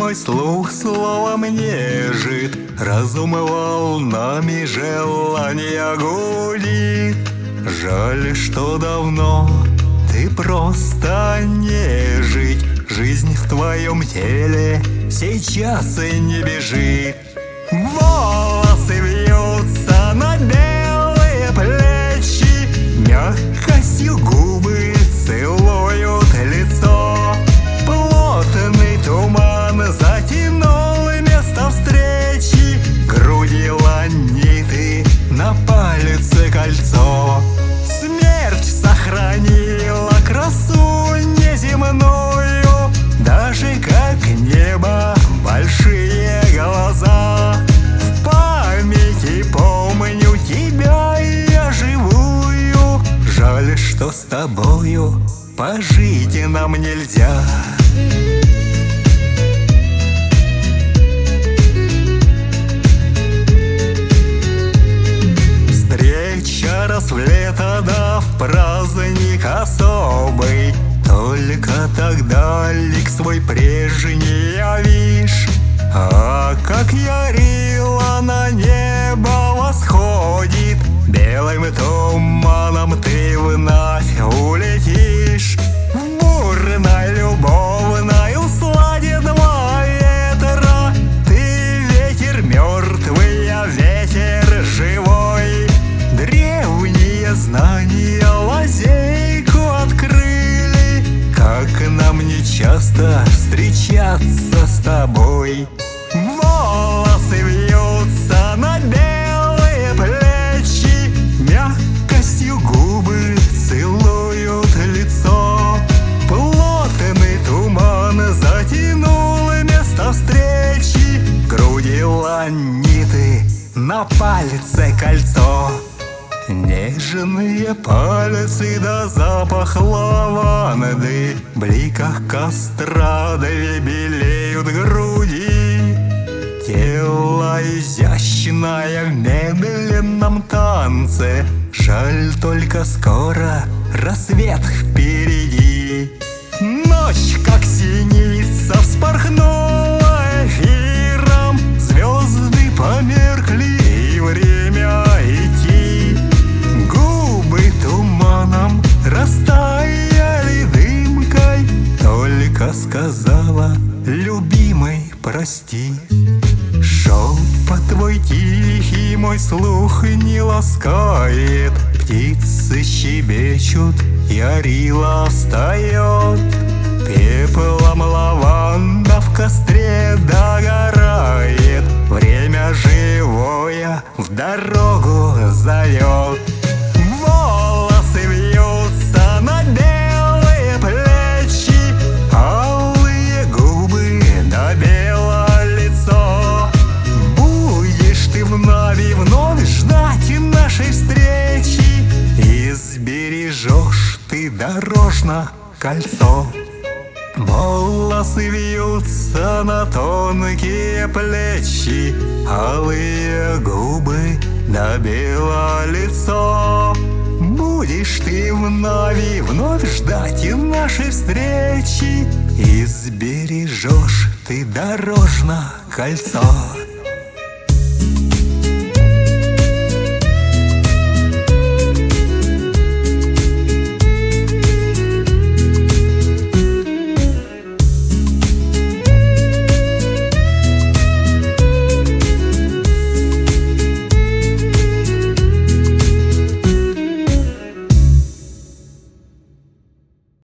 мой слух словом нежит, разум волнами желания гудит. Жаль, что давно ты просто не жить, жизнь в твоем теле сейчас и не бежит. Волосы вьются на белые плечи, мягкостью губы целуют лицо. Плотный туман затянул место встречи, груди ланиты, на пальце кольцо. Смерть сохранила красу неземную, даже как небо большие глаза. В памяти помню тебя я живую, жаль, что с тобою пожить нам нельзя. Встреча рассвета, да в праздник особый, только тогда лик свой прежний явишь. А как ярила на небо восходит, белым туманом ты вновь улетишь. В бурной любовной усладе два ветра, ты ветер мертвый, я ветер живой. Древние знания лазейку открыли, как нам не часто встречаться с тобой. Волосы вьются на белые плечи, мягкостью губы целуют лицо. Плотный туман затянул место встречи, груди ланиты, на пальце кольцо. Нежные пальцы да запах лаванды, в бликах костра две белеют груди. Тело изящное в медленном танце, жаль, только скоро рассвет впереди. Ночь, как синица, вспорхнула эфиром, звезды померкли и время идти. Губы туманом растаяли дымкой, только сказала: любимый, прости. Шепот твой тихий мой слух не ласкает, птицы щебечут, ярила встает. Пеплом лаванда в костре догорает, время живое в дорогу зовет. Волосы вьются на белые плечи, алые губы да белое лицо. Будешь ты вновь и вновь ждать нашей встречи, и сбережешь ты дорожно кольцо. Волосы вьются на тонкие плечи, алые губы да белое лицо. Будешь ты вновь и вновь ждать нашей встречи, и сбережешь ты дорожно кольцо.